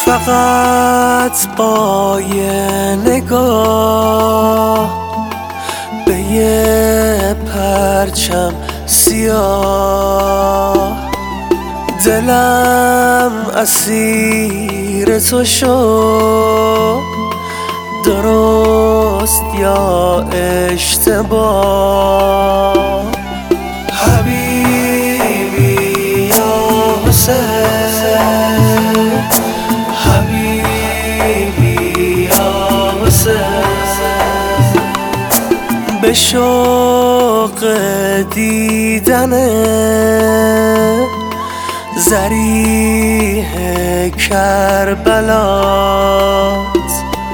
فقط با یه نگاه به یه پرچم سیاه دلم اسیر تو شد، درست یا اشتباه. حبیبی یا حسین، حبیبی یا حسین، به شوق دیدن ضریح کربلات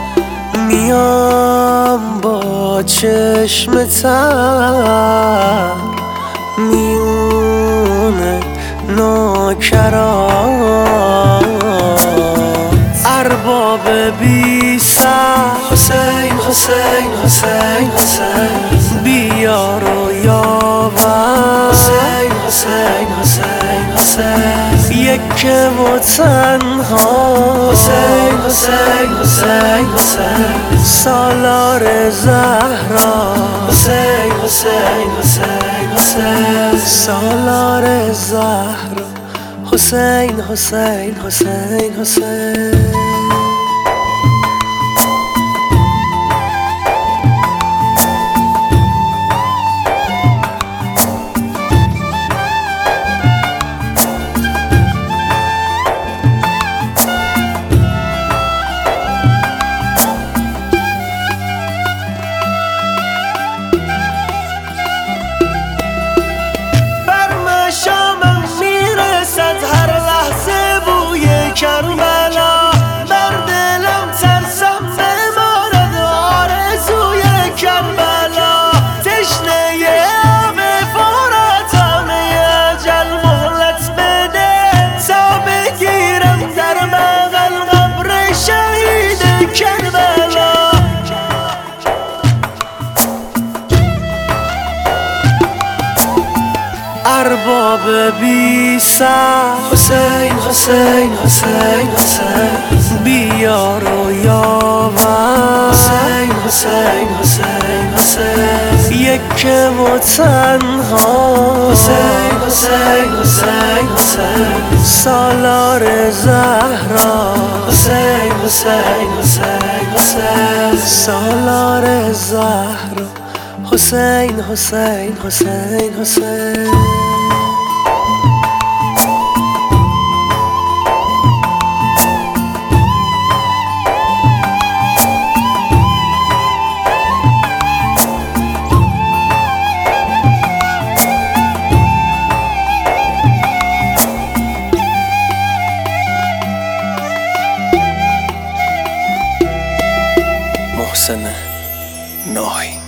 میام با چشم تر میون نوکرات. ارباب بی سر حسین حسین حسین حسین، بیار و یاور حسین حسین حسین حسین، یک و تنها حسین حسین حسین حسین، سالار زهرا حسین حسین حسین حسین، سالار زهرا حسین حسین حسین حسین. کربلا بر دلم ترسم بماند آرزوی کربلا، تشنه آب فراتم اجل مهلت بده تا بگیرم در بغل قبر شهید کربلا. ارباب بی سر حسین حسین حسین حسین، بیار و یاور حسین حسین حسین حسین، یک و تنها حسین حسین حسین حسین، سالار زهرا حسین حسین حسین حسین، سالار زهرا حسین حسین حسین حسین. محسن ناهی.